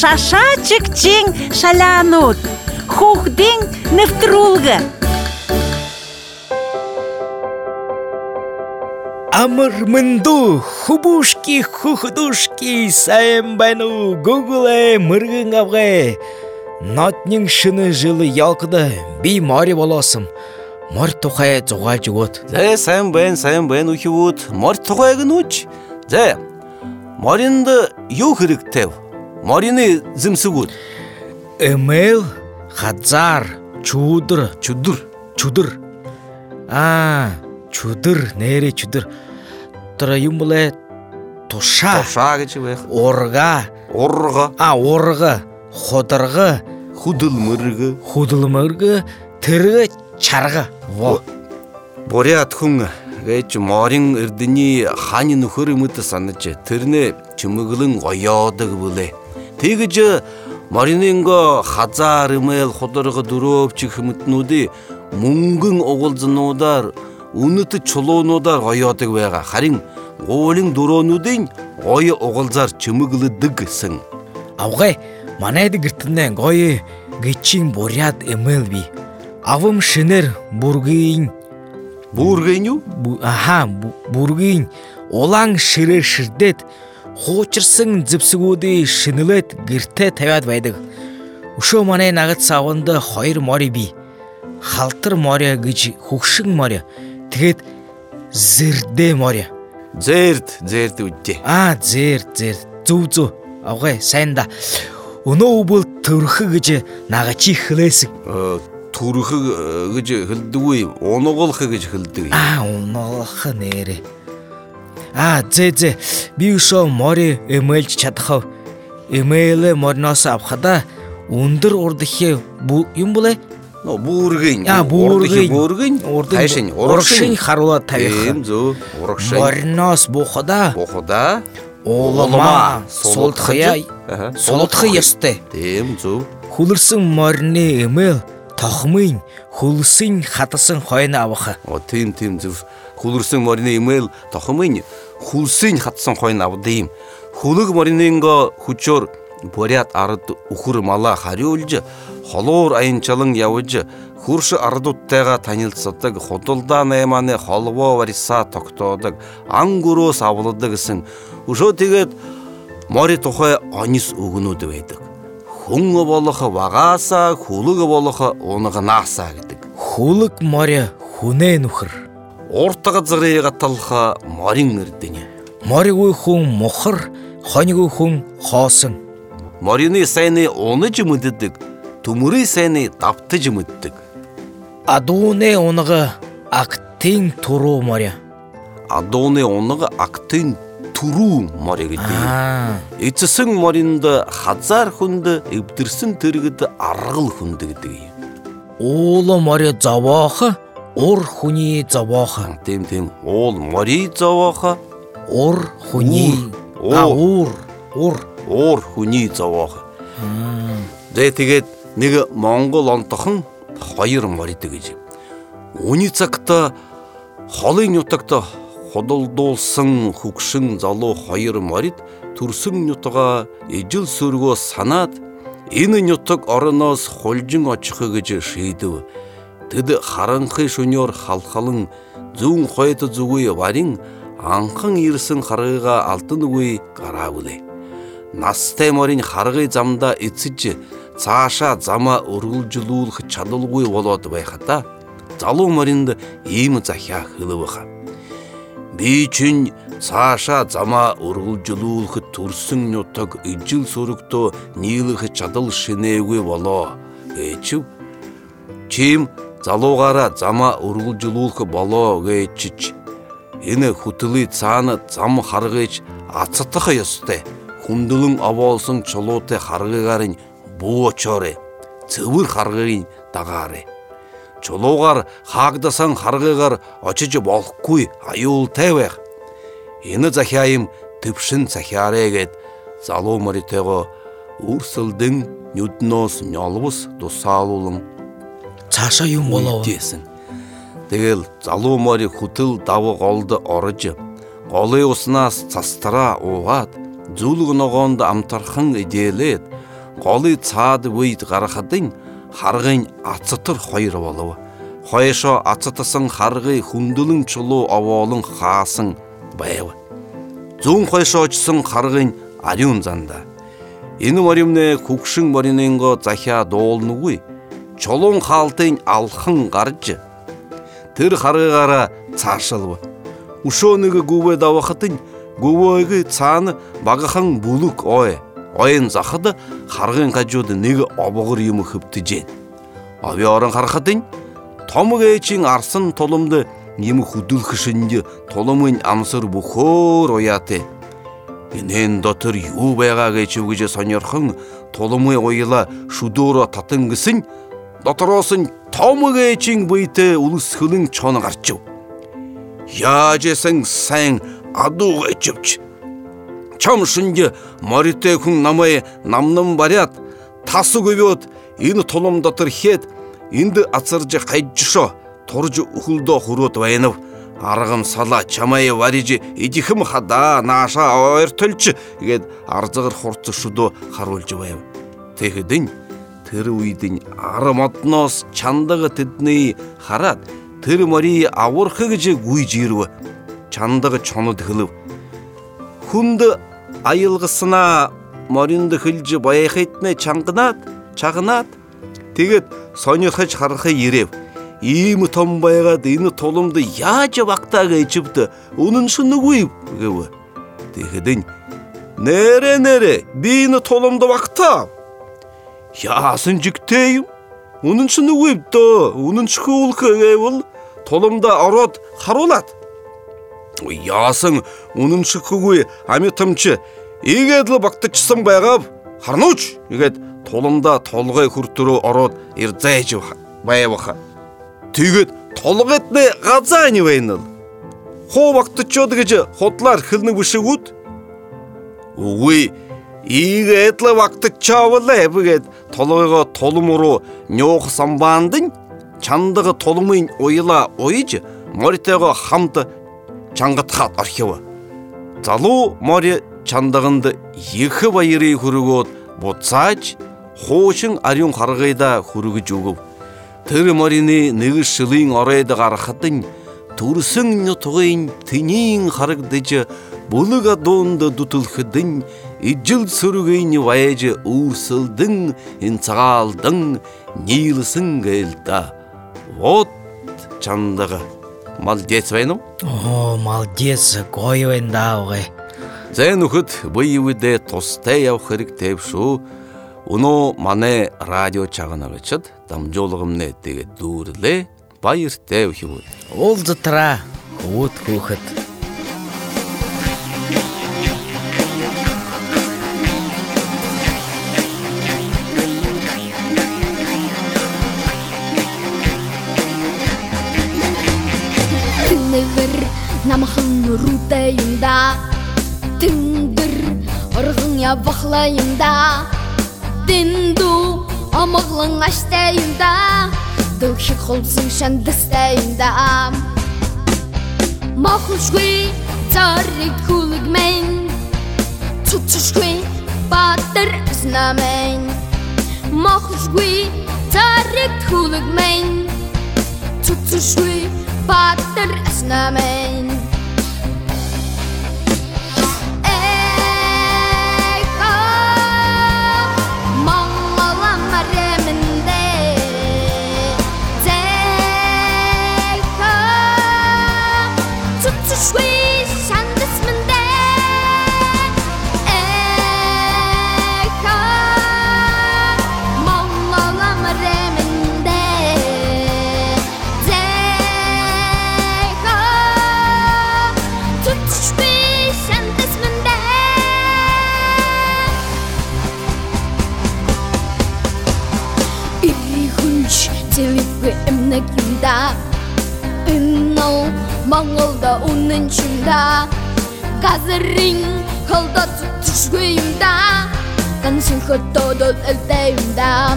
Шашачик-чин шалянут, хухдин нефтрулга. Амырмынду хубушки хухудушки сайымбайну гугуле мыргынгавге нотнин шыны жылы ялкыды би мари болосым. Мор тухай зугай жугут. Зе сайымбайн ухивут мор тухайгын уч. Зе моринды ю хырыктев. Морины зымсыгут. Эмел хазар чудыр. Чудыр нере чудыр. Тыра юмбуле туша. Туша гычы бэх. Орга. Орга. Ходыргы. Худылмыргы. Тыргы чаргы. Во. Борят хунга. Гэч морин эрдини хани нөхөр юмыты саначы. Тырны чымыгылын гоядаг буле. Тэгж морининго хазар эмел ходыргы дуроп чихмытнуди мунгын оголзынудар уныты чолоонудар гоядаг байга. Харин голын дуроонудын гойы оголзар чымыгылыдыгсың. Авгай манайды гыртыннан гойы гычин борят эмел би. Авым шынер бургыйн. Бургыйню? Бургыйн. Олаң шыры шырдет. Хочырсың зыпсыгуды шынылет гырте тавят байдык. Ушо манай нагыт савынды хайыр мари би. Халтыр мари гыч хукшың мари. Тигет зырде мари. Зерт үтте. Зерт. Зу. Авгай сайында. Уно убыл турхы гыч нагачи хылесик. Турхы гыч хылдыгуй, оноголхы гыч хылдыгуй. Оноголхы нере. Зе. Би ушо мари эмэлч чадхав. Эмэлэ марнасы апхада ундөр ордыхе бу юм буле? Бургын. Бургын. Оршин харула тавиха. Зу. Оршин. Марнас бухада. Олама. Солтхы ясты. Зу. Хулырсын марни эмэл. Тахмын. Хулсын хатасын хойна аваха. Тим зу. Хулырсын марни эмэл. Тахмын. Хулсын хатасын хойна авдыйм. Хулыг марининго хучор борят арыт ухур мала хариолжы. Холор айынчалың явыжы. Хуршы ардуттайға танилсаттыг. Хотолдан айманы холво вариса токтодыг. Ангурос авылыдығысың. Ушо тегет мари тухай анис угынуды байдық. Хунғы болықы вағаса, хулығы болықы оныға нақса гідік. Хулық мари хунен ухыр. Ортаға зығырыға талға марин үрдіне. Мари гуй хун мұхыр, хани гуй хун қасың. Марины сайны оны жымыдыдық, тумыры сайны тапты жымыддық. Адуне оныға ақтың туру мари. Адуне оныға ақтың туру мари гідді. Эцісің маринды хазар хунды, эптірсін түргіді арғыл хунды гідді. Олы мари завақы, ор хуни завақы. Тем. Ол мари завақы. Ор хуни. Ор хуни завақы. Зәйтігет неге Моңғол антықын хайыр мари тігежі. Уницакта халын ютакта ходолдолсың хукшың зало хайыр марит турсың ютаға ежіл сүргі санат ені ютак арынас холжың ачықы гежі шейді. Тіді хараңқы шөнер халқалың зуң қойты зуғый варың аңқың ерсің қарғыға алтын ұғый қара бұлай. Настай марин харгы замда ицичи цааша зама ургулжулуулхы чадылгуй болот байхата залуу маринды ийми захя хылыбыха. Бичүн цааша зама ургулжулуулхы турсың нотог ижил сурукто нилыхы чадыл шинегуй боло. Эчү чим залуугара зама ургулжулуулхы боло гэчич. Эне хутылы цааны зам харгыч ацытыхы ёсте. Хундылың авалсың чолоте харгыгарын буу чоре, цывыр харгыгын тагары. Чолоғар хагдасан харгыгар очычы болққуй айыл тевех. Ені захяйым тыпшын захярегет, залу маритего урсылдың нютнос нялвыс досалулың. Чаша юм болау. Тэгел залу мари хутыл давы қалды орыжы. Қолы осынас цастыра оғат. Зулығын оғанды амтархың иделет, голы цаад үйд гарахадын харгын ацтар хоёр болов. Хойшо ацтасан харгы хүндүлэн чулуу овоолон хаасан байв. Зүүн хойшо очсон харгын ариун занда. Энэ моримнэ хөгшин моринго захиа доолнугүй. Чулуун хаалтын алхан гарж тэр харгаараа цаашалв. Ушооныг гүвэ давахатын гүвээг цаана багахан бүлүк ойн захад харгын гажууд нэг обогор юм хөвтөжээ. Авиорон харахатын томог эчин арсан толомд юм хөдөлгөшөнд толомын амсар бөхөр уяатай. Энэн дотор юу байгааг чивгэж сонирхон толомын уяла шүдөрө татан гисэн дотороос нь томог эчин бийтэй улс хөлн чон гарчв. Яажсэн сайн адуу эчвч. Чамшинж морите хүн намай намнам барят тасуг өвөд энэ толом дотор хэд энд ацарж хайжшо турж өхөлдөө хүрөөд байнав. Аргам сала чамай вариж идихэм хада нааша ойртолч гэд арзагар хурц шүдөө харуулж байв. Тэгэдэн тэр үедэн ар модноос чандаг тэдний хараад тэр мори аварх гэж гүйж ирв. Чандаг чонод хөлөв. Хүнд аялгасна моринд хөлж баяхайтны чагнаад тэгэд сонирхож харахаа ирэв. Ийм том байгаад энэ толомд яаж багтааг ичвд үнэн шүнэгүй гэв. Тэгэдэн нэрэ би энэ толомд багтаа. Яасан жигтэй юм? Үнэн шүнэгүй дөө. Үнэн шхүүлх гэвэл толомда ороод харуулаад. Яасан үнэн шихгүй амитамч игээд л багтчихсан байгаав харнууч игээд толомда толгой хүртөрөө ороод ирзээж байвах. Тэгээд толгойдны газааны байна. Хоо багтчиход гэж худлаар хэлнэг бишгүүд. Үгүй игээд л багтчихавлаа гэгээд толгойгоо толом руу нёох самбаандын чандаг толомын уяла уйж моритойгоо хамт чангатхаад орхив. Залуу мори чандаганд их баярыг хүргөөд буцааж хуушин ариун харгайда хүргэж өгөв. Тэр морины нэг шилийн оройд гарахад төрсөн нутгийн тэнийн харагдаж бүлэг адуунд дутулхадэн ижил сүргийн ваяж үүрсэлдэн ин цагаалдан нийлсэн гэлда. Вот чандага. Молодец байна уу? Оо, молодец, гоё байна даа. Зэн нөхөд буйвдэ тустай явах хэрэгтэй шүү. Өнөө манай радио чаганагчд дамжуулгамнэ тэгээд дүүрлээ. Баяртай хэвүүд. Уулзтраа хөвөт хөөхөд. Намхан рутайында тэнгэр оргон явахлайында дэнду амглан аштайында дөгшиг холсон шандастайында махушгүй царик хүлэгмэн цуцшгүй батар снамэн махушгүй царик хүлэгмэн цуцшгүй батар снамэн Иннал Монголда үнэн чимда газрын холдо зүтшгүй юмда ганшин хөтөдөл элтэймда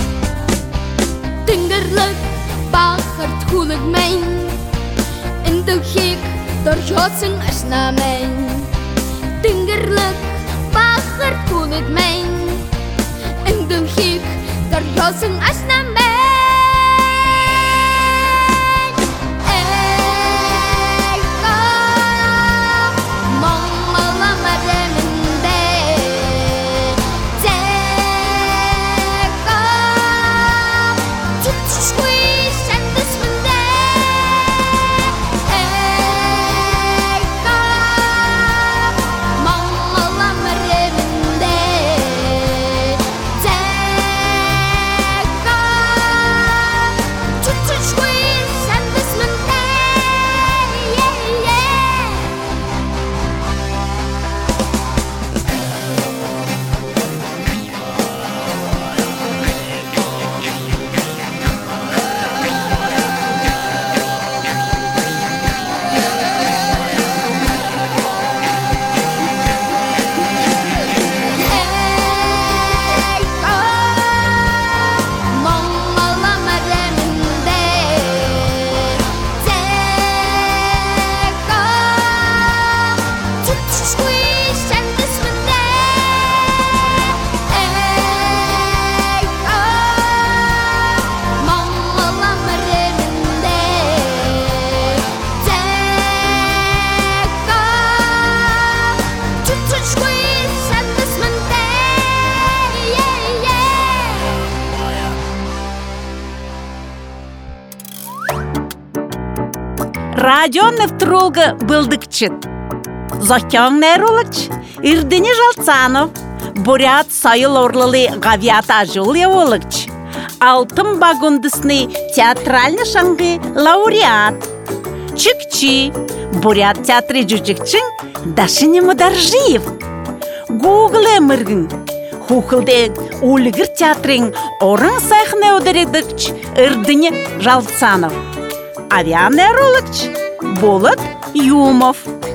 Тэнгэрлэг бахарт хүлэгмэн эндөхийг дөржөөсөн ашнамэн Тэнгэрлэг бахарт хүлэгмэн Доржосын ашнам бен Радио Невтрулга Былдыкчит. Зокян Нерулыч, Ирдини Жалцанов, Бурят Сайыл Орлылы Гавията Жулия Олыч, Алтын Багундысны театральный шаңғы лауреат, Чикчи, Бурят театры жүжікчің Дашини Мударжиев, Google Эміргін, Хухылды Улигір театрың орын сайхны өдіредікч Ирдини Жалцанов. Авианный роликч Болот Юмов.